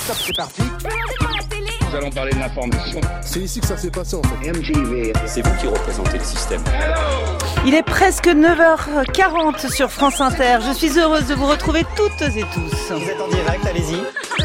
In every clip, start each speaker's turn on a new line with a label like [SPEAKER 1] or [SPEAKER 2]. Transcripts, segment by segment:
[SPEAKER 1] Stop, c'est parti.
[SPEAKER 2] Nous allons parler de l'information.
[SPEAKER 1] C'est ici que ça s'est passé en fait.
[SPEAKER 2] MTV.
[SPEAKER 3] C'est vous qui représentez le système.
[SPEAKER 4] Il est presque 9h40 sur France Inter. Je suis heureuse de vous retrouver toutes et tous.
[SPEAKER 3] Vous êtes en direct, allez-y.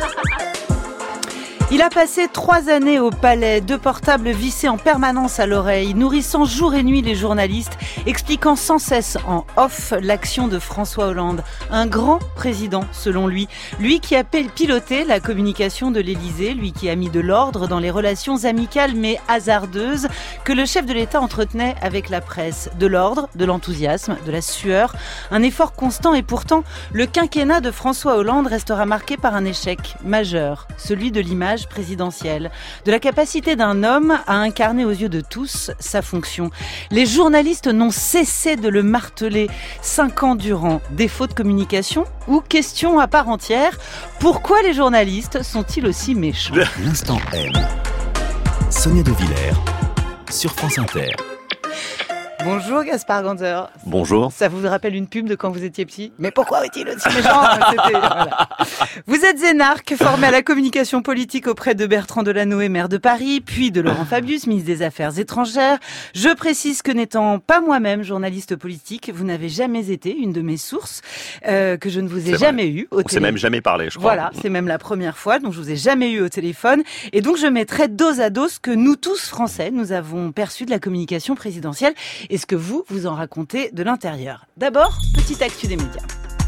[SPEAKER 4] Il a passé 3 années au palais, 2 portables vissés en permanence à l'oreille, nourrissant jour et nuit les journalistes, expliquant sans cesse en off l'action de François Hollande. Un grand président, selon lui. Lui qui a piloté la communication de l'Élysée, lui qui a mis de l'ordre dans les relations amicales mais hasardeuses que le chef de l'État entretenait avec la presse. De l'ordre, de l'enthousiasme, de la sueur, un effort constant et pourtant, le quinquennat de François Hollande restera marqué par un échec majeur, celui de l'image présidentielle, de la capacité d'un homme à incarner aux yeux de tous sa fonction. Les journalistes n'ont cessé de le marteler 5 ans durant. Défaut de communication ou question à part entière, pourquoi les journalistes sont-ils aussi méchants ?
[SPEAKER 5] L'instant M. Sonia De Villers sur France Inter.
[SPEAKER 4] Bonjour Gaspard Ganzer.
[SPEAKER 3] Bonjour.
[SPEAKER 4] Ça vous rappelle une pub de quand vous étiez petit ? Mais pourquoi est-il aussi méchant ? Voilà. Vous êtes énarque, formé à la communication politique auprès de Bertrand Delanoë, maire de Paris, puis de Laurent Fabius, ministre des Affaires étrangères. Je précise que n'étant pas moi-même journaliste politique, vous n'avez jamais été une de mes sources, que je ne vous ai jamais eu au téléphone.
[SPEAKER 3] On s'est même jamais parlé, je crois.
[SPEAKER 4] Voilà, c'est même la première fois, donc je vous ai jamais eu au téléphone. Et donc je mettrai dos à dos ce que nous tous Français, nous avons perçu de la communication présidentielle. Et ce que vous en racontez de l'intérieur. D'abord, petite actu des médias.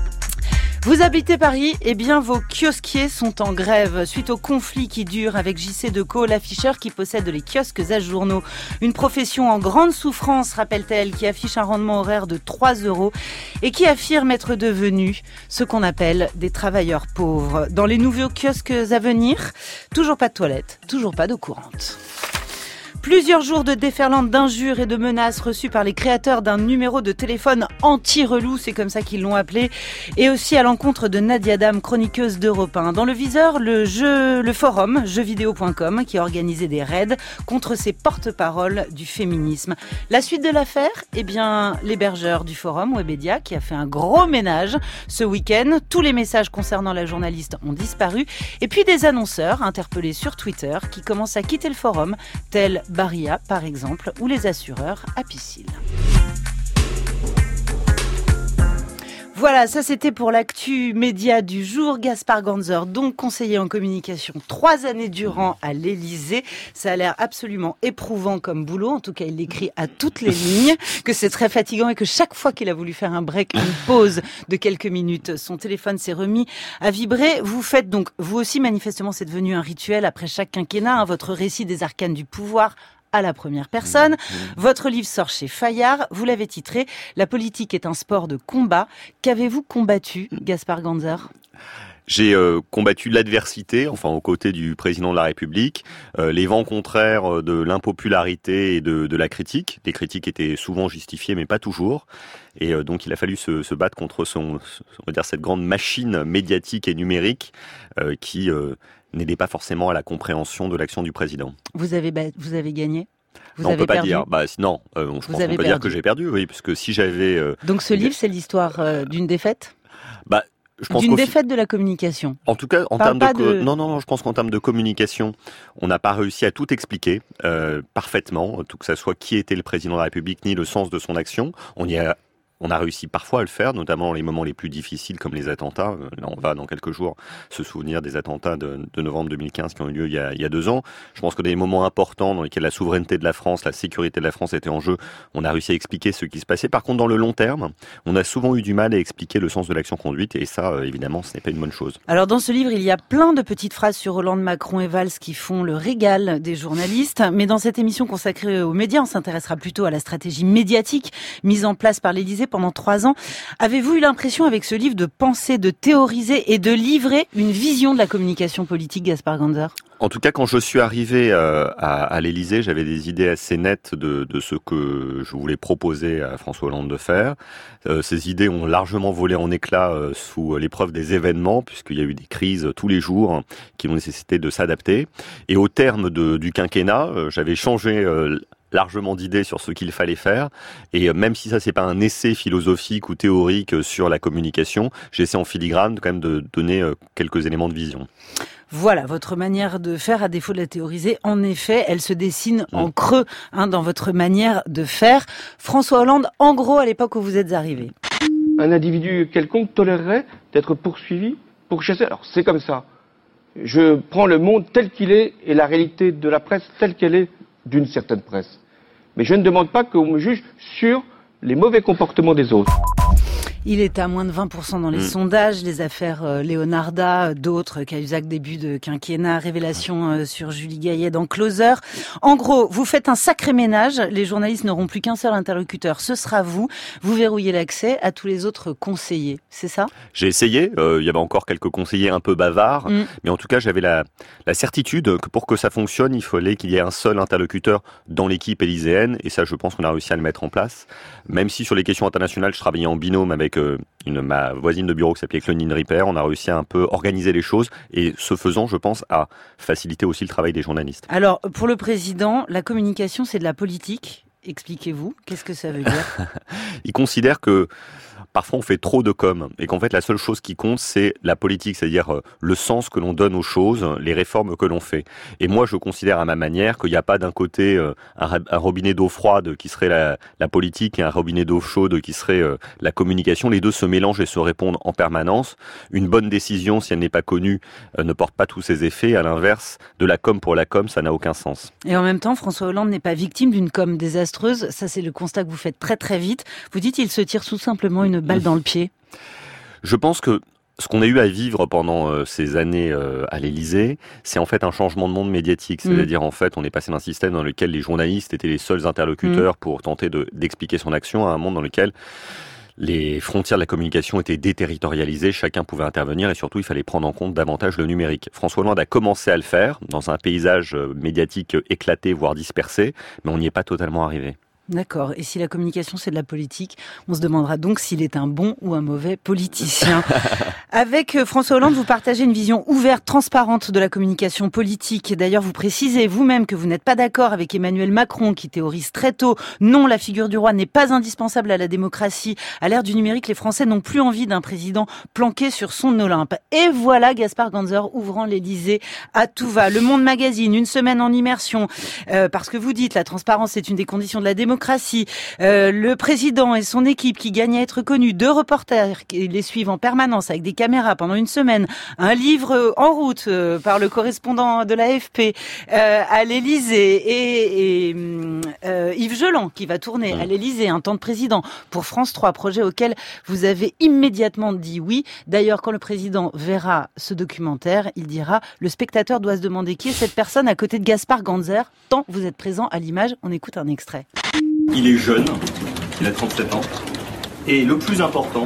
[SPEAKER 4] Vous habitez Paris, eh bien vos kiosquiers sont en grève suite au conflit qui dure avec JC Decaux, l'afficheur qui possède les kiosques à journaux. Une profession en grande souffrance, rappelle-t-elle, qui affiche un rendement horaire de 3 € et qui affirme être devenu ce qu'on appelle des travailleurs pauvres. Dans les nouveaux kiosques à venir, toujours pas de toilettes, toujours pas d'eau courante. Plusieurs jours de déferlante d'injures et de menaces reçues par les créateurs d'un numéro de téléphone anti-relou, c'est comme ça qu'ils l'ont appelé, et aussi à l'encontre de Nadia Dame, chroniqueuse d'Europe 1. Dans le viseur, le forum jeuxvideo.com qui a organisé des raids contre ces porte-paroles du féminisme. La suite de l'affaire, eh bien, l'hébergeur du forum Webedia qui a fait un gros ménage ce week-end. Tous les messages concernant la journaliste ont disparu. Et puis des annonceurs interpellés sur Twitter qui commencent à quitter le forum, tels Baria, par exemple, ou les assureurs Apicil. Voilà, ça c'était pour l'actu média du jour. Gaspard Ganzer, donc conseiller en communication 3 années durant à l'Élysée. Ça a l'air absolument éprouvant comme boulot. En tout cas, il l'écrit à toutes les lignes, que c'est très fatigant et que chaque fois qu'il a voulu faire un break, une pause de quelques minutes, son téléphone s'est remis à vibrer. Vous faites donc, vous aussi manifestement, c'est devenu un rituel après chaque quinquennat, votre récit des arcanes du pouvoir à la première personne. Votre livre sort chez Fayard. Vous l'avez titré « La politique est un sport de combat ». Qu'avez-vous combattu, Gaspard Ganzer ?
[SPEAKER 3] J'ai combattu l'adversité, enfin aux côtés du président de la République, les vents contraires de l'impopularité et de la critique. Les critiques étaient souvent justifiées, mais pas toujours. Et donc il a fallu se battre contre on va dire cette grande machine médiatique et numérique qui n'aidait pas forcément à la compréhension de l'action du président.
[SPEAKER 4] Vous avez gagné ? Vous
[SPEAKER 3] non,
[SPEAKER 4] avez
[SPEAKER 3] on peut pas
[SPEAKER 4] perdu.
[SPEAKER 3] dire. Je pense qu'on peut dire que j'ai perdu, oui, parce que si j'avais.
[SPEAKER 4] Donc ce livre, c'est l'histoire d'une défaite.
[SPEAKER 3] Je pense
[SPEAKER 4] d'une défaite de la communication.
[SPEAKER 3] En tout cas, en termes non, je pense qu'en termes de communication, on n'a pas réussi à tout expliquer parfaitement, tout que ça soit qui était le président de la République ni le sens de son action. On a réussi parfois à le faire, notamment dans les moments les plus difficiles comme les attentats. Là, on va dans quelques jours se souvenir des attentats de novembre 2015 qui ont eu lieu il y a 2 ans. Je pense que dans des moments importants dans lesquels la souveraineté de la France, la sécurité de la France était en jeu, on a réussi à expliquer ce qui se passait. Par contre, dans le long terme, on a souvent eu du mal à expliquer le sens de l'action conduite et ça, évidemment, ce n'est pas une bonne chose.
[SPEAKER 4] Alors dans ce livre, il y a plein de petites phrases sur Hollande, Macron et Valls qui font le régal des journalistes. Mais dans cette émission consacrée aux médias, on s'intéressera plutôt à la stratégie médiatique mise en place par l'Élysée pendant 3 ans. Avez-vous eu l'impression avec ce livre de penser, de théoriser et de livrer une vision de la communication politique, Gaspard Ganzer ?
[SPEAKER 3] En tout cas, quand je suis arrivé à l'Élysée, j'avais des idées assez nettes de ce que je voulais proposer à François Hollande de faire. Ces idées ont largement volé en éclats sous l'épreuve des événements, puisqu'il y a eu des crises tous les jours qui ont nécessité de s'adapter. Et au terme du quinquennat, j'avais changé largement d'idées sur ce qu'il fallait faire. Et même si ça, c'est pas un essai philosophique ou théorique sur la communication, j'essaie en filigrane quand même de donner quelques éléments de vision.
[SPEAKER 4] Voilà, votre manière de faire, à défaut de la théoriser, en effet, elle se dessine en creux dans votre manière de faire. François Hollande, en gros, à l'époque où vous êtes arrivé.
[SPEAKER 6] Un individu quelconque tolérerait d'être poursuivi, pourchassé. Alors c'est comme ça. Je prends le monde tel qu'il est et la réalité de la presse telle qu'elle est d'une certaine presse. Mais je ne demande pas qu'on me juge sur les mauvais comportements des autres.
[SPEAKER 4] Il est à moins de 20% dans les sondages, les affaires Leonarda, d'autres, Cahuzac début de quinquennat, révélation sur Julie Gaillet dans Closer. En gros, vous faites un sacré ménage, les journalistes n'auront plus qu'un seul interlocuteur, ce sera vous. Vous verrouillez l'accès à tous les autres conseillers, c'est ça ?
[SPEAKER 3] J'ai essayé, il y avait encore quelques conseillers un peu bavards, mais en tout cas j'avais la certitude que pour que ça fonctionne, il fallait qu'il y ait un seul interlocuteur dans l'équipe élyséenne, et ça je pense qu'on a réussi à le mettre en place. Même si sur les questions internationales, je travaillais en binôme avec ma voisine de bureau qui s'appelait Clonine Ripper, on a réussi à un peu organiser les choses et ce faisant, je pense, à faciliter aussi le travail des journalistes.
[SPEAKER 4] Alors, pour le président, la communication, c'est de la politique. Expliquez-vous, qu'est-ce que ça veut dire ?
[SPEAKER 3] Il considère que parfois on fait trop de com et qu'en fait la seule chose qui compte c'est la politique, c'est-à-dire le sens que l'on donne aux choses, les réformes que l'on fait. Et moi je considère à ma manière qu'il n'y a pas d'un côté un robinet d'eau froide qui serait la politique et un robinet d'eau chaude qui serait la communication. Les deux se mélangent et se répondent en permanence. Une bonne décision, si elle n'est pas connue, ne porte pas tous ses effets. À l'inverse, de la com pour la com, ça n'a aucun sens.
[SPEAKER 4] Et en même temps, François Hollande n'est pas victime d'une com désastreuse. Ça, c'est le constat que vous faites très très vite. Vous dites qu'il se tire tout simplement une balle dans le pied.
[SPEAKER 3] Je pense que ce qu'on a eu à vivre pendant ces années à l'Élysée, c'est en fait un changement de monde médiatique. C'est-à-dire, en fait, on est passé d'un système dans lequel les journalistes étaient les seuls interlocuteurs pour tenter d'expliquer son action à un monde dans lequel les frontières de la communication étaient déterritorialisées, chacun pouvait intervenir et surtout il fallait prendre en compte davantage le numérique. François Hollande a commencé à le faire dans un paysage médiatique éclaté, voire dispersé, mais on n'y est pas totalement arrivé.
[SPEAKER 4] D'accord. Et si la communication, c'est de la politique, on se demandera donc s'il est un bon ou un mauvais politicien. Avec François Hollande, vous partagez une vision ouverte, transparente de la communication politique. D'ailleurs, vous précisez vous-même que vous n'êtes pas d'accord avec Emmanuel Macron, qui théorise très tôt « Non, la figure du roi n'est pas indispensable à la démocratie. À l'ère du numérique, les Français n'ont plus envie d'un président planqué sur son Olympe. » Et voilà Gaspard Ganzer ouvrant l'Élysée à tout va. Le Monde Magazine, une semaine en immersion, parce que vous dites la transparence est une des conditions de la démocratie. Le président et son équipe qui gagnent à être connus, 2 reporters qui les suivent en permanence avec des caméras pendant une semaine, un livre en route par le correspondant de l'AFP à l'Élysée et Yves Geland qui va tourner à l'Élysée un temps de président pour France 3, projet auquel vous avez immédiatement dit oui. D'ailleurs, quand le président verra ce documentaire, il dira « Le spectateur doit se demander qui est cette personne à côté de Gaspard Ganzer, tant vous êtes présent à l'image ». On écoute un extrait.
[SPEAKER 3] Il est jeune, il a 37 ans, et le plus important,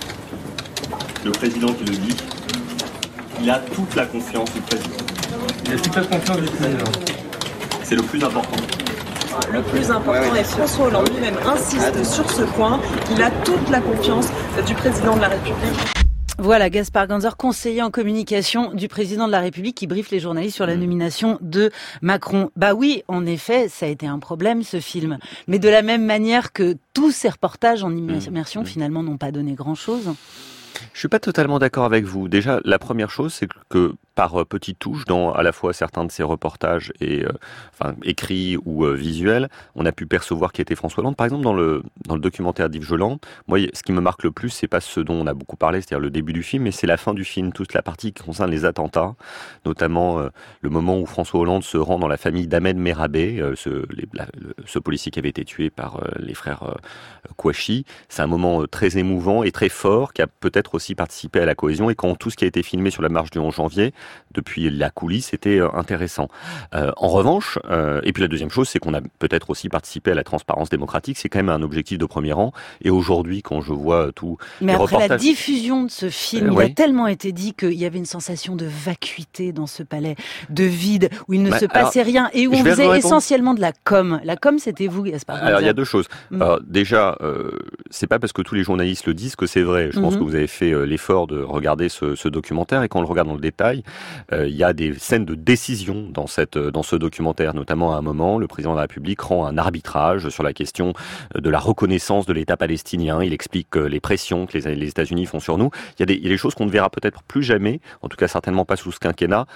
[SPEAKER 3] le président qui le dit, il a toute la confiance du président.
[SPEAKER 7] Il a toute la confiance du président.
[SPEAKER 3] C'est le plus important.
[SPEAKER 8] Le plus important, et François Hollande lui-même insiste sur ce point, il a toute la confiance du président de la République.
[SPEAKER 4] Voilà, Gaspard Ganzer, conseiller en communication du président de la République qui briefe les journalistes sur la nomination de Macron. Bah oui, en effet, ça a été un problème ce film. Mais de la même manière que tous ces reportages en immersion finalement n'ont pas donné grand-chose.
[SPEAKER 3] Je suis pas totalement d'accord avec vous. Déjà, la première chose, c'est que par petites touches, dans à la fois certains de ces reportages et écrits ou visuels, on a pu percevoir qui était François Hollande. Par exemple, dans le documentaire d'Yves Geland, moi, ce qui me marque le plus, c'est pas ce dont on a beaucoup parlé, c'est-à-dire le début du film, mais c'est la fin du film, toute la partie qui concerne les attentats, notamment le moment où François Hollande se rend dans la famille d'Ahmed Merabé, ce policier qui avait été tué par les frères Kouachi. C'est un moment très émouvant et très fort qui a peut-être aussi participé à la cohésion, et quand tout ce qui a été filmé sur la marche du 11 janvier, depuis la coulisse, c'était intéressant. En revanche, et puis la deuxième chose, c'est qu'on a peut-être aussi participé à la transparence démocratique, c'est quand même un objectif de premier rang, et aujourd'hui, quand je vois tout
[SPEAKER 4] mais
[SPEAKER 3] les
[SPEAKER 4] après
[SPEAKER 3] reportages...
[SPEAKER 4] la diffusion de ce film, il a tellement été dit qu'il y avait une sensation de vacuité dans ce palais, de vide, où il ne se passait rien, et où on faisait essentiellement de la com. La com, c'était vous, Gaspard Ganzer.
[SPEAKER 3] Alors, il y a deux choses. Alors, déjà, c'est pas parce que tous les journalistes le disent que c'est vrai. Je pense que vous avez fait l'effort de regarder ce documentaire, et quand on le regarde dans le détail, Il y a des scènes de décision dans ce documentaire, notamment à un moment, le président de la République rend un arbitrage sur la question de la reconnaissance de l'État palestinien. Il explique les pressions que les États-Unis font sur nous. Il y a des choses qu'on ne verra peut-être plus jamais, en tout cas certainement pas sous ce quinquennat,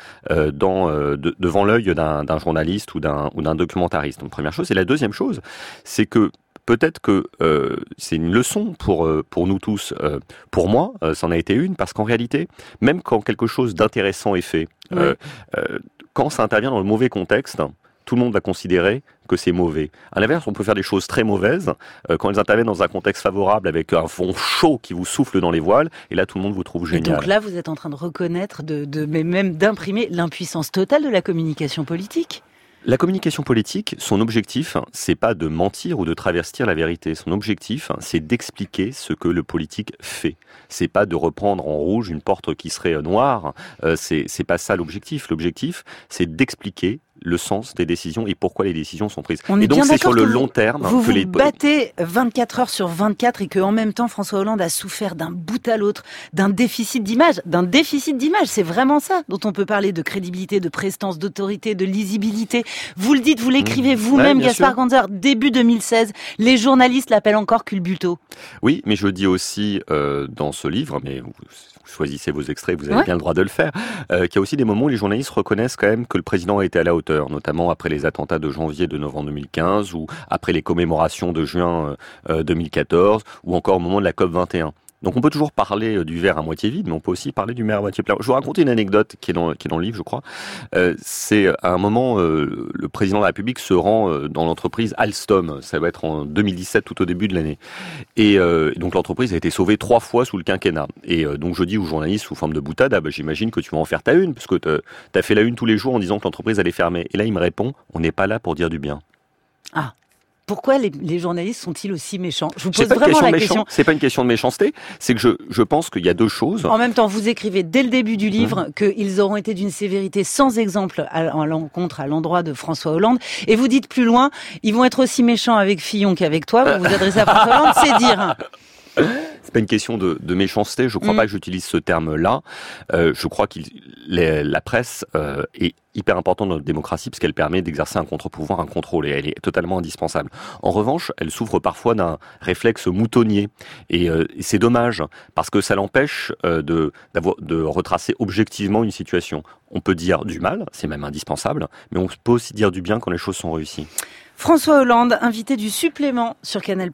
[SPEAKER 3] devant l'œil d'un journaliste ou d'un documentariste. Donc première chose. Et la deuxième chose, c'est que peut-être que c'est une leçon pour nous tous. Pour moi, c'en a été une, parce qu'en réalité, même quand quelque chose d'intéressant est fait, quand ça intervient dans le mauvais contexte, tout le monde va considérer que c'est mauvais. À l'inverse, on peut faire des choses très mauvaises quand elles interviennent dans un contexte favorable avec un vent chaud qui vous souffle dans les voiles, et là tout le monde vous trouve génial.
[SPEAKER 4] Et donc là, vous êtes en train de reconnaître, mais même d'imprimer l'impuissance totale de la communication politique.
[SPEAKER 3] La communication politique, son objectif, c'est pas de mentir ou de travestir la vérité. Son objectif, c'est d'expliquer ce que le politique fait. C'est pas de reprendre en rouge une porte qui serait noire. C'est pas ça l'objectif. L'objectif, c'est d'expliquer le sens des décisions et pourquoi les décisions sont prises.
[SPEAKER 4] Et donc c'est sur le
[SPEAKER 3] long terme
[SPEAKER 4] vous
[SPEAKER 3] que
[SPEAKER 4] vous battez 24 heures sur 24 et qu'en même temps François Hollande a souffert d'un bout à l'autre d'un déficit d'image. C'est vraiment ça dont on peut parler, de crédibilité, de prestance, d'autorité, de lisibilité. Vous le dites, vous l'écrivez vous-même, Gaspard Ganzer, début 2016, les journalistes l'appellent encore culbuto.
[SPEAKER 3] Oui, mais je dis aussi dans ce livre, mais vous choisissez vos extraits, vous avez bien le droit de le faire, qu'il y a aussi des moments où les journalistes reconnaissent quand même que le président a été à la hauteur, notamment après les attentats de janvier et de novembre 2015, ou après les commémorations de juin 2014, ou encore au moment de la COP 21. Donc on peut toujours parler du verre à moitié vide, mais on peut aussi parler du verre à moitié plein. Je vais vous raconter une anecdote qui est dans le livre, je crois. C'est à un moment, le président de la République se rend dans l'entreprise Alstom. Ça va être en 2017, tout au début de l'année. Et donc l'entreprise a été sauvée 3 fois sous le quinquennat. Et donc je dis aux journalistes sous forme de boutade, j'imagine que tu vas en faire ta une, parce que t'as fait la une tous les jours en disant que l'entreprise allait fermer. Et là il me répond, on n'est pas là pour dire du bien.
[SPEAKER 4] Ah. Pourquoi les journalistes sont-ils aussi méchants? Je vous pose vraiment la question.
[SPEAKER 3] C'est pas une question de méchanceté, c'est que je pense qu'il y a deux choses.
[SPEAKER 4] En même temps, vous écrivez dès le début du livre qu'ils auront été d'une sévérité sans exemple à l'endroit de François Hollande. Et vous dites plus loin, ils vont être aussi méchants avec Fillon qu'avec toi. Vous vous adressez à François Hollande, c'est dire.
[SPEAKER 3] C'est pas une question de méchanceté, je crois pas que j'utilise ce terme-là. Je crois que la presse est hyper importante dans notre démocratie parce qu'elle permet d'exercer un contre-pouvoir, un contrôle, et elle est totalement indispensable. En revanche, elle souffre parfois d'un réflexe moutonnier, et c'est dommage parce que ça l'empêche de retracer objectivement une situation. On peut dire du mal, c'est même indispensable, mais on peut aussi dire du bien quand les choses sont réussies.
[SPEAKER 4] François Hollande, invité du Supplément sur Canal+.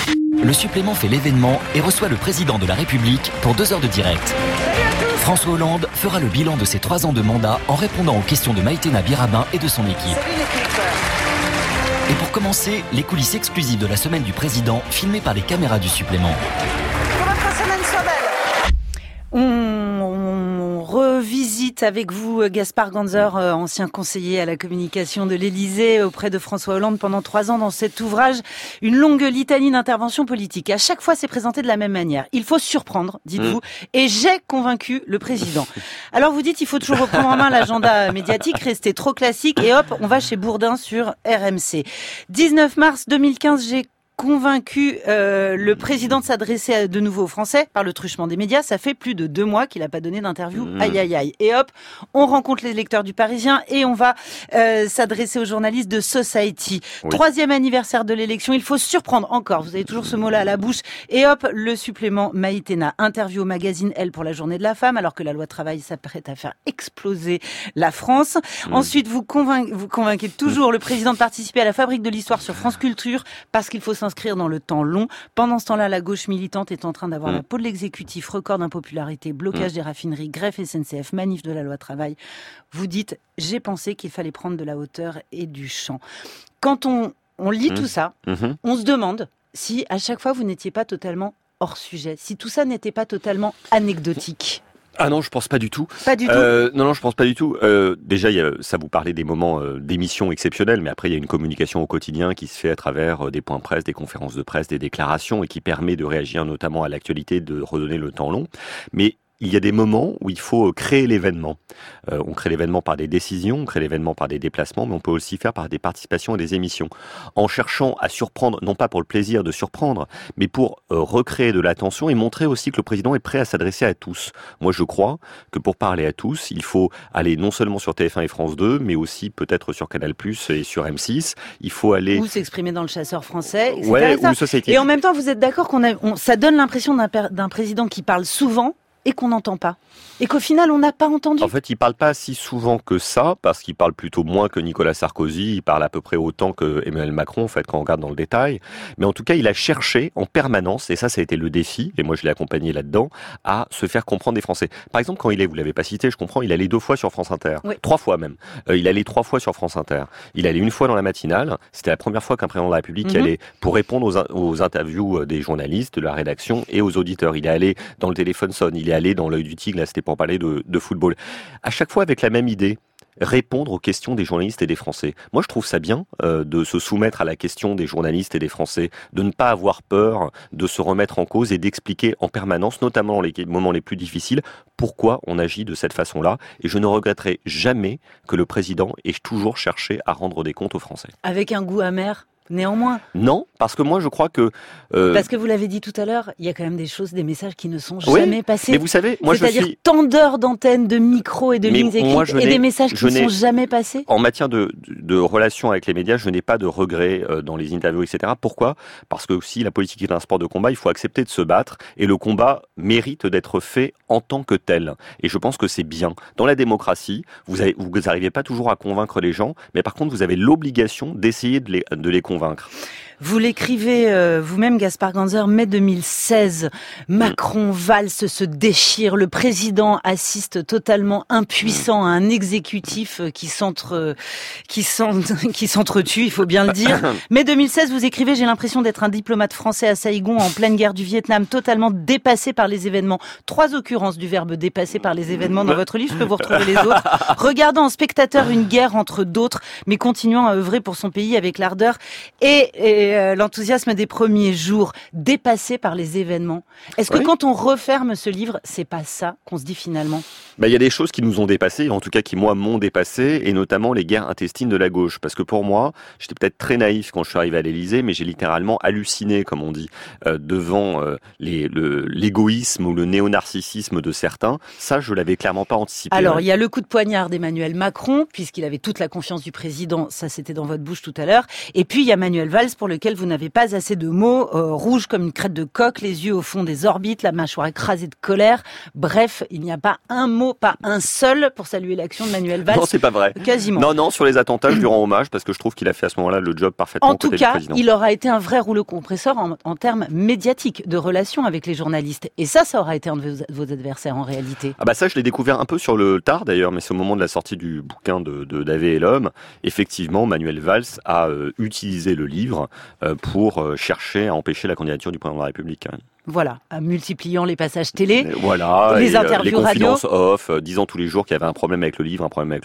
[SPEAKER 5] Le Supplément fait l'événement et reçoit le président de la République pour 2 heures de direct. François Hollande fera le bilan de ses 3 ans de mandat en répondant aux questions de Maïtena Birabin et de son équipe. Et pour commencer, les coulisses exclusives de la semaine du président, filmées par les caméras du Supplément.
[SPEAKER 4] Pour votre semaine soit belle. On revisite avec vous Gaspard Ganzer, ancien conseiller à la communication de l'Élysée auprès de François Hollande pendant 3 ans dans cet ouvrage, une longue litanie d'interventions politiques. À chaque fois, c'est présenté de la même manière. Il faut surprendre, dites-vous, et j'ai convaincu le président. Alors vous dites, il faut toujours reprendre en main l'agenda médiatique, rester trop classique, et hop, on va chez Bourdin sur RMC. 19 mars 2015, j'ai convaincu le président de s'adresser de nouveau aux Français par le truchement des médias. Ça fait plus de 2 mois qu'il n'a pas donné d'interview. Aïe, aïe, aïe. Et hop, on rencontre les lecteurs du Parisien et on va s'adresser aux journalistes de Society. Oui. 3e anniversaire de l'élection. Il faut surprendre encore. Vous avez toujours ce mot-là à la bouche. Et hop, le Supplément Maïtena. Interview au magazine Elle pour la Journée de la Femme, alors que la loi travail s'apprête à faire exploser la France. Ensuite, vous convainquez toujours le président de participer à la Fabrique de l'Histoire sur France Culture parce qu'il faut s'inscrire dans le temps long. Pendant ce temps-là, la gauche militante est en train d'avoir la peau de l'exécutif, record d'impopularité, blocage des raffineries, greffe SNCF, manif de la loi travail. Vous dites, j'ai pensé qu'il fallait prendre de la hauteur et du champ. Quand on lit tout ça, on se demande si à chaque fois vous n'étiez pas totalement hors sujet, si tout ça n'était pas totalement anecdotique.
[SPEAKER 3] Ah non, je pense pas du tout.
[SPEAKER 4] Pas du tout.
[SPEAKER 3] Non, je pense pas du tout. Déjà, ça vous parlait des moments d'émissions exceptionnels, mais après il y a une communication au quotidien qui se fait à travers des points de presse, des conférences de presse, des déclarations, et qui permet de réagir notamment à l'actualité, de redonner le temps long. Mais il y a des moments où il faut créer l'événement. On crée l'événement par des décisions, on crée l'événement par des déplacements, mais on peut aussi faire par des participations et des émissions. En cherchant à surprendre, non pas pour le plaisir de surprendre, mais pour recréer de l'attention et montrer aussi que le président est prêt à s'adresser à tous. Moi, je crois que pour parler à tous, il faut aller non seulement sur TF1 et France 2, mais aussi peut-être sur Canal+ et sur M6. Il faut aller...
[SPEAKER 4] Ou s'exprimer dans le Chasseur français, etc.
[SPEAKER 3] Ouais, ou Society.
[SPEAKER 4] Et en même temps, vous êtes d'accord ça donne l'impression d'un président qui parle souvent et qu'on n'entend pas. Et qu'au final, on n'a pas entendu.
[SPEAKER 3] En fait, il parle pas si souvent que ça, parce qu'il parle plutôt moins que Nicolas Sarkozy. Il parle à peu près autant que Emmanuel Macron, en fait, quand on regarde dans le détail. Mais en tout cas, il a cherché en permanence, et ça a été le défi, et moi je l'ai accompagné là-dedans, à se faire comprendre des Français. Par exemple, quand vous l'avez pas cité, je comprends, il allait 2 fois sur France Inter. Oui. 3 fois même. Il allait 3 fois sur France Inter. Il allait 1 fois dans la matinale. C'était la première fois qu'un président de la République allait pour répondre aux interviews des journalistes, de la rédaction et aux auditeurs. Il est allé dans le téléphone sonne, il est allé dans l'œil du tigre, là c'était pour parler de football. À chaque fois avec la même idée, répondre aux questions des journalistes et des Français. Moi, je trouve ça bien de se soumettre à la question des journalistes et des Français, de ne pas avoir peur de se remettre en cause et d'expliquer en permanence, notamment dans les moments les plus difficiles, pourquoi on agit de cette façon-là. Et je ne regretterai jamais que le président ait toujours cherché à rendre des comptes aux Français.
[SPEAKER 4] Avec un goût amer néanmoins.
[SPEAKER 3] Non, parce que moi je crois que...
[SPEAKER 4] Parce que vous l'avez dit tout à l'heure, il y a quand même des choses, des messages qui ne sont jamais passés.
[SPEAKER 3] Mais vous savez, moi
[SPEAKER 4] C'est-à-dire tant d'heures d'antenne, de micros et de lignes écrites et des messages qui ne sont jamais passés.
[SPEAKER 3] En matière de relations avec les médias, je n'ai pas de regrets dans les interviews, etc. Pourquoi ? Parce que si la politique est un sport de combat, il faut accepter de se battre et le combat mérite d'être fait en tant que tel. Et je pense que c'est bien. Dans la démocratie, vous n'arrivez pas toujours à convaincre les gens, mais par contre, vous avez l'obligation d'essayer de les convaincre.
[SPEAKER 4] Vous l'écrivez vous-même, Gaspard Ganzer, mai 2016. Macron, Valls se déchire. Le président assiste totalement impuissant à un exécutif qui s'entretue, il faut bien le dire. Mai 2016, vous écrivez, j'ai l'impression d'être un diplomate français à Saigon en pleine guerre du Vietnam, totalement dépassé par les événements. 3 occurrences du verbe dépassé par les événements dans votre livre. Je peux vous retrouver les autres. Regardant en spectateur une guerre entre d'autres, mais continuant à œuvrer pour son pays avec l'ardeur et l'enthousiasme des premiers jours, dépassé par les événements. Est-ce que quand on referme ce livre, c'est pas ça qu'on se dit finalement ?
[SPEAKER 3] Il y a des choses qui nous ont dépassés, en tout cas qui moi m'ont dépassé, et notamment les guerres intestines de la gauche. Parce que pour moi, j'étais peut-être très naïf quand je suis arrivé à l'Élysée, mais j'ai littéralement halluciné, comme on dit, devant l'égoïsme ou le néo-narcissisme de certains. Ça, je l'avais clairement pas anticipé.
[SPEAKER 4] Alors, il y a le coup de poignard d'Emmanuel Macron, puisqu'il avait toute la confiance du président, ça c'était dans votre bouche tout à l'heure. Et puis, il y a Manuel Valls, pour lequel vous n'avez pas assez de mots, rouge comme une crête de coq, les yeux au fond des orbites, la mâchoire écrasée de colère. Bref, il n'y a pas un mot, pas un seul pour saluer l'action de Manuel Valls.
[SPEAKER 3] Non, c'est pas vrai.
[SPEAKER 4] Quasiment.
[SPEAKER 3] Non, sur les attentats, je lui rends hommage parce que je trouve qu'il a fait à ce moment-là le job parfaitement côté du président.
[SPEAKER 4] En tout cas, il aura été un vrai rouleau compresseur en termes médiatiques, de relations avec les journalistes. Et ça aura été un de vos adversaires en réalité.
[SPEAKER 3] Ah bah ça, je l'ai découvert un peu sur le tard d'ailleurs, mais c'est au moment de la sortie du bouquin de Davé et l'homme. Effectivement, Manuel Valls a utilisé le livre pour chercher à empêcher la candidature du président de la République.
[SPEAKER 4] Voilà, multipliant les passages télé,
[SPEAKER 3] les
[SPEAKER 4] interviews
[SPEAKER 3] les confidences
[SPEAKER 4] radio.
[SPEAKER 3] off, disant tous les jours qu'il y avait un problème avec le livre.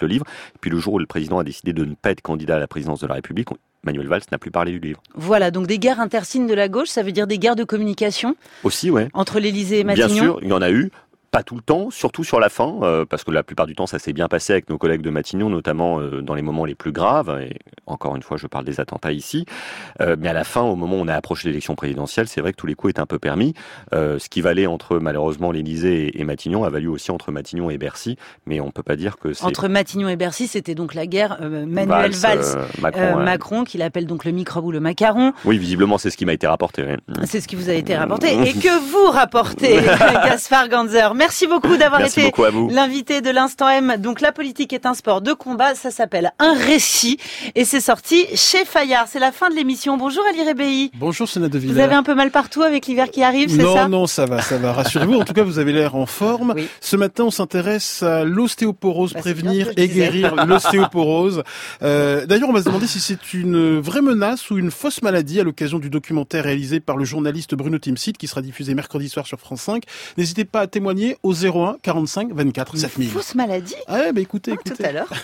[SPEAKER 3] Et puis le jour où le président a décidé de ne pas être candidat à la présidence de la République, Manuel Valls n'a plus parlé du livre.
[SPEAKER 4] Voilà, donc des guerres intersignes de la gauche, ça veut dire des guerres de communication.
[SPEAKER 3] Aussi, ouais.
[SPEAKER 4] Entre l'Élysée et Matignon.
[SPEAKER 3] Bien sûr, il y en a eu. Pas tout le temps, surtout sur la fin, parce que la plupart du temps, ça s'est bien passé avec nos collègues de Matignon, notamment dans les moments les plus graves. Et encore une fois, je parle des attentats ici. Mais à la fin, au moment où on a approché l'élection présidentielle, c'est vrai que tous les coups étaient un peu permis. Ce qui valait entre, malheureusement, l'Élysée et Matignon a valu aussi entre Matignon et Bercy. Mais on peut pas dire que c'est...
[SPEAKER 4] Entre Matignon et Bercy, c'était donc la guerre Manuel Valls, Macron, qu'il appelle donc le microbe ou le macaron.
[SPEAKER 3] Oui, visiblement, c'est ce qui m'a été rapporté. Ouais.
[SPEAKER 4] C'est ce qui vous a été rapporté. Et que vous rapportez, Gaspard Ganzer. Merci beaucoup d'avoir été l'invité de l'Instant M. Donc, la politique est un sport de combat. Ça s'appelle Un récit. Et c'est sorti chez Fayard. C'est la fin de l'émission. Bonjour, Ali Rebéi.
[SPEAKER 1] Bonjour, Sénat de Villers.
[SPEAKER 4] Vous avez un peu mal partout avec l'hiver qui arrive, c'est ça?
[SPEAKER 1] Non, ça va. Rassurez-vous. En tout cas, vous avez l'air en forme. Oui. Ce matin, on s'intéresse à l'ostéoporose, prévenir et guérir l'ostéoporose. D'ailleurs, on va se demander si c'est une vraie menace ou une fausse maladie à l'occasion du documentaire réalisé par le journaliste Bruno Timsit qui sera diffusé mercredi soir sur France 5. N'hésitez pas à témoigner au 01 45 24 7000.
[SPEAKER 4] Fausse maladie?
[SPEAKER 1] Ah, écoutez.
[SPEAKER 4] Tout à l'heure.